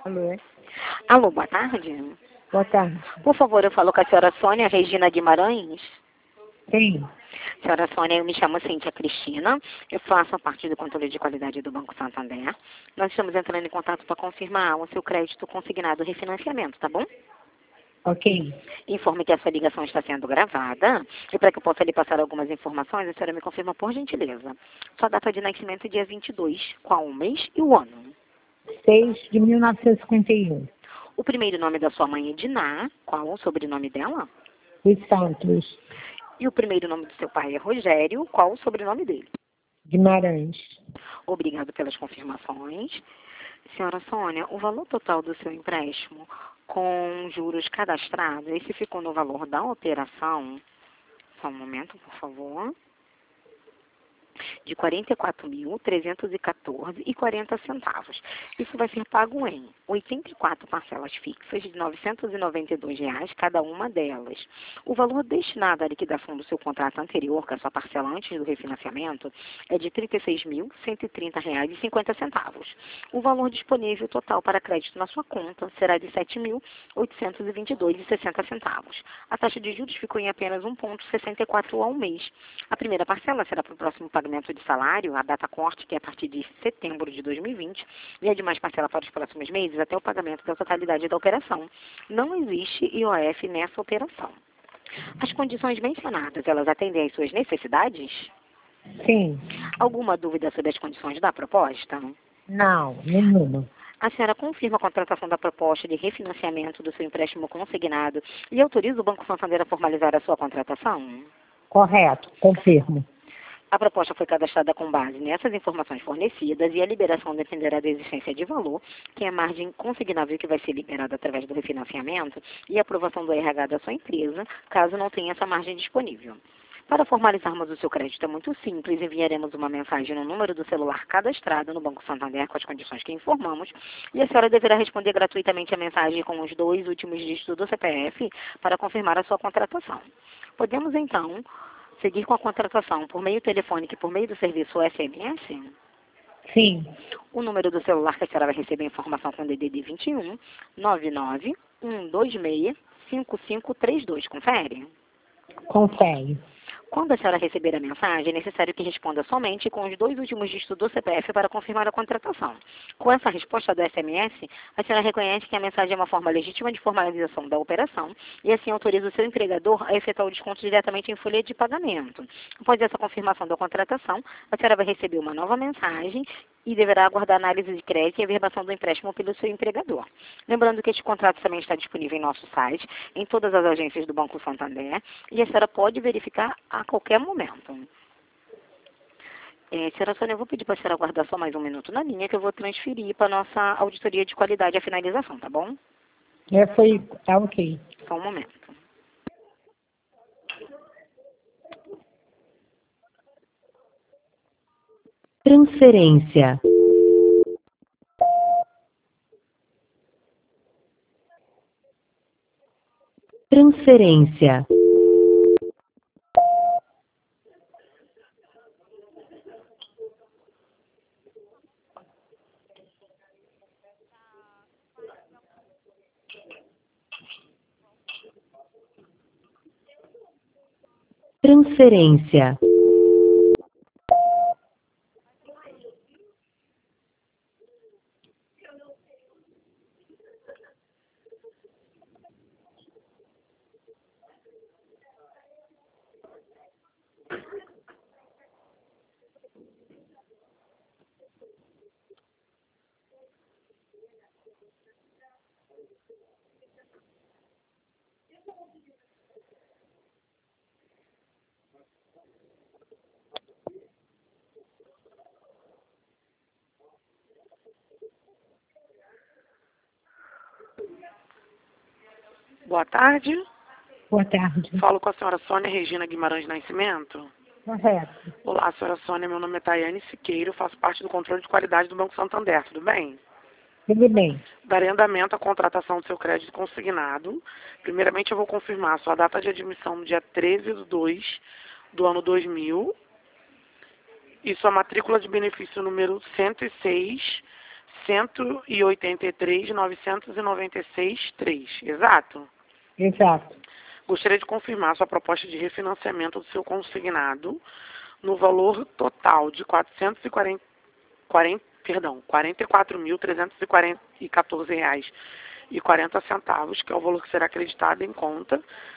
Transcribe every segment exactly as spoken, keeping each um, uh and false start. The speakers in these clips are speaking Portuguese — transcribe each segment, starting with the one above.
Alô? Alô, boa tarde. Boa tarde. Por favor, eu falo com a senhora Sônia Regina Guimarães. Sim. Senhora Sônia, eu me chamo Cíntia Cristina. Eu faço parte do controle de qualidade do Banco Santander. Nós estamos entrando em contato para confirmar o seu crédito consignado refinanciamento, tá bom? Ok. Informe que a sua ligação está sendo gravada. E para que eu possa lhe passar algumas informações, a senhora me confirma por gentileza. Sua data de nascimento é dia vinte e dois, qual o mês e o ano? seis de mil novecentos e cinquenta e um. O primeiro nome da sua mãe é Diná. Qual o sobrenome dela? Luiz Santos. E o primeiro nome do seu pai é Rogério. Qual o sobrenome dele? Guimarães. Obrigado pelas confirmações. Senhora Sônia, o valor total do seu empréstimo com juros cadastrados, esse ficou no valor da operação, só um momento, por favor, de quarenta e quatro mil, trezentos e quatorze reais e quarenta centavos. Isso vai ser pago em oitenta e quatro parcelas fixas de novecentos e noventa e dois reais cada uma delas. O valor destinado à liquidação do seu contrato anterior, que é a sua parcela antes do refinanciamento, é de trinta e seis mil, cento e trinta reais e cinquenta centavos. O valor disponível total para crédito na sua conta será de sete mil, oitocentos e vinte e dois reais e sessenta centavos. A taxa de juros ficou em apenas um vírgula sessenta e quatro ao mês. A primeira parcela será para o próximo pagamento de salário, a data corte, que é a partir de setembro de dois mil e vinte, e a demais parcela para os próximos meses até o pagamento da totalidade da operação. Não existe I O F nessa operação. As condições mencionadas, elas atendem às suas necessidades? Sim. Alguma dúvida sobre as condições da proposta? Não, nenhuma. A senhora confirma a contratação da proposta de refinanciamento do seu empréstimo consignado e autoriza o Banco Santander a formalizar a sua contratação? Correto, confirmo. A proposta foi cadastrada com base nessas informações fornecidas e a liberação dependerá da existência de valor, que é a margem consignável que vai ser liberada através do refinanciamento e a aprovação do R H da sua empresa, caso não tenha essa margem disponível. Para formalizarmos o seu crédito é muito simples, enviaremos uma mensagem no número do celular cadastrado no Banco Santander com as condições que informamos e a senhora deverá responder gratuitamente a mensagem com os dois últimos dígitos do C P F para confirmar a sua contratação. Podemos então seguir com a contratação por meio telefônico e por meio do serviço S M S? Sim. O número do celular que a senhora vai receber a informação com D D D vinte e um, nove nove um dois seis, cinco cinco três dois. Confere? Confere. Quando a senhora receber a mensagem, é necessário que responda somente com os dois últimos dígitos do C P F para confirmar a contratação. Com essa resposta do S M S, a senhora reconhece que a mensagem é uma forma legítima de formalização da operação e assim autoriza o seu empregador a efetuar o desconto diretamente em folha de pagamento. Após essa confirmação da contratação, a senhora vai receber uma nova mensagem e deverá aguardar análise de crédito e averbação do empréstimo pelo seu empregador. Lembrando que este contrato também está disponível em nosso site, em todas as agências do Banco Santander, e a senhora pode verificar a qualquer momento. É, senhora Sônia, eu vou pedir para a senhora aguardar só mais um minuto na linha, que eu vou transferir para a nossa auditoria de qualidade a finalização, tá bom? É, foi, tá ok. Só um momento. Transferência. Transferência. Transferência. Boa tarde. Boa tarde. Falo com a senhora Sônia Regina Guimarães Nascimento. Correto. Olá, senhora Sônia, meu nome é Tayane Siqueiro, faço parte do controle de qualidade do Banco Santander, tudo bem? Tudo bem. Darei andamento à contratação do seu crédito consignado. Primeiramente, eu vou confirmar a sua data de admissão no dia treze de dois do ano dois mil e sua matrícula de benefício número cento e seis, cento e oitenta e três mil novecentos e noventa e seis vírgula três, exato? Exato. Gostaria de confirmar sua proposta de refinanciamento do seu consignado no valor total de quatrocentos e quarenta, quarenta, perdão, quarenta e quatro mil trezentos e quatorze reais e quarenta centavos, que é o valor que será acreditado em conta.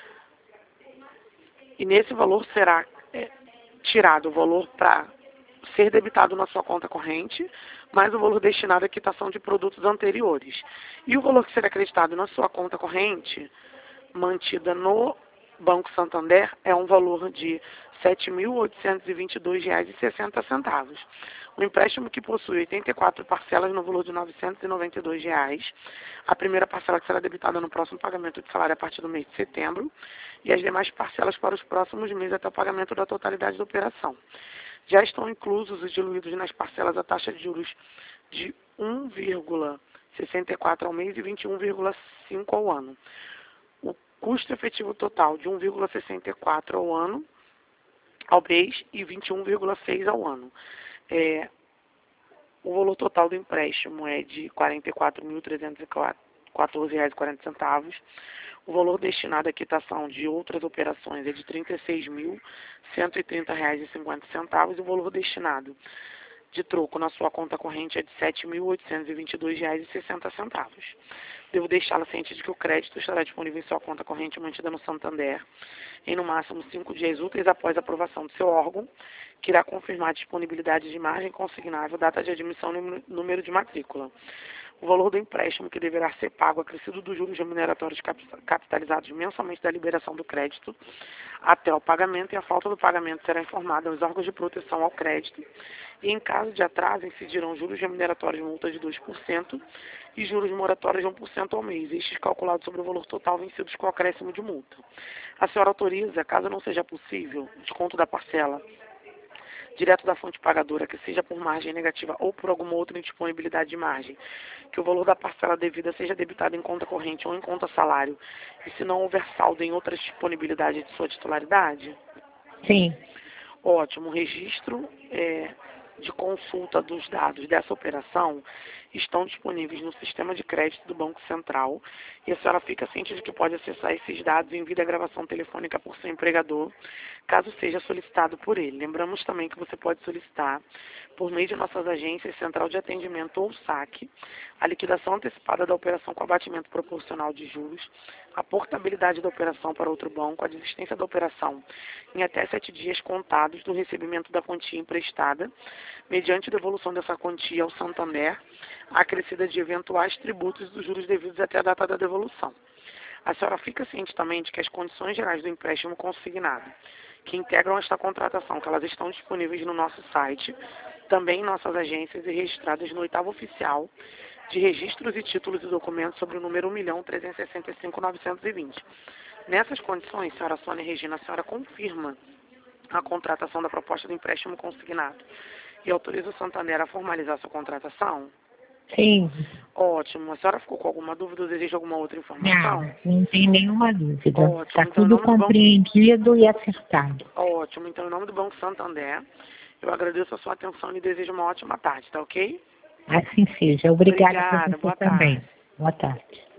E nesse valor será é, tirado o valor para ser debitado na sua conta corrente, mais o valor destinado à quitação de produtos anteriores. E o valor que será acreditado na sua conta corrente, mantida no Banco Santander, é um valor de sete mil oitocentos e vinte e dois reais e sessenta centavos. O empréstimo que possui oitenta e quatro parcelas no valor de novecentos e noventa e dois reais. A primeira parcela que será debitada no próximo pagamento de salário a partir do mês de setembro e as demais parcelas para os próximos meses até o pagamento da totalidade da operação. Já estão inclusos e diluídos nas parcelas a taxa de juros de um vírgula sessenta e quatro ao mês e vinte e um vírgula cinco ao ano. O custo efetivo total de um vírgula sessenta e quatro ao ano ao mês e vinte e um vírgula seis ao ano. É, o valor total do empréstimo é de quarenta e quatro mil trezentos e quatorze reais e quarenta centavos. O valor destinado à quitação de outras operações é de trinta e seis mil cento e trinta reais e cinquenta centavos. E o valor destinado de troco na sua conta corrente é de sete mil oitocentos e vinte e dois reais e sessenta centavos. Devo deixá-la ciente de que o crédito estará disponível em sua conta corrente mantida no Santander em no máximo cinco dias úteis após a aprovação do seu órgão, que irá confirmar a disponibilidade de margem consignável, data de admissão e número de matrícula. O valor do empréstimo que deverá ser pago acrescido dos juros remuneratórios capitalizados mensalmente da liberação do crédito até o pagamento, e a falta do pagamento será informada aos órgãos de proteção ao crédito, e em caso de atraso incidirão juros remuneratórios de multa de dois por cento e juros moratórios de um por cento ao mês, estes calculados sobre o valor total vencidos com acréscimo de multa. A senhora autoriza, caso não seja possível, desconto da parcela direto da fonte pagadora, que seja por margem negativa ou por alguma outra indisponibilidade de margem, que o valor da parcela devida seja debitado em conta corrente ou em conta salário, e se não houver saldo em outra disponibilidade de sua titularidade? Sim. Ótimo. O registro é, de consulta dos dados dessa operação estão disponíveis no sistema de crédito do Banco Central, e a senhora fica ciente de que pode acessar esses dados em vida gravação telefônica por seu empregador, caso seja solicitado por ele. Lembramos também que você pode solicitar, por meio de nossas agências, Central de Atendimento ou saque, a liquidação antecipada da operação com abatimento proporcional de juros, a portabilidade da operação para outro banco, a desistência da operação em até sete dias contados do recebimento da quantia emprestada, mediante devolução dessa quantia ao Santander, acrescida de eventuais tributos dos juros devidos até a data da devolução. A senhora fica ciente também de que as condições gerais do empréstimo consignado, que integram esta contratação, que elas estão disponíveis no nosso site, também em nossas agências e registradas no oitavo oficial de registros e títulos e documentos sobre o número um milhão trezentos e sessenta e cinco mil novecentos e vinte. Nessas condições, senhora Sônia Regina, a senhora confirma a contratação da proposta do empréstimo consignado e autoriza o Santander a formalizar sua contratação? Sim. Ótimo. A senhora ficou com alguma dúvida ou deseja alguma outra informação? Não, não tem nenhuma dúvida. Ótimo. Está Então, em tudo nome do Banco... compreendido e acertado. Ótimo. Então, em nome do Banco Santander, eu agradeço a sua atenção e desejo uma ótima tarde, tá ok? Assim seja. Obrigada, Obrigada. por você Boa também. tarde. Boa tarde.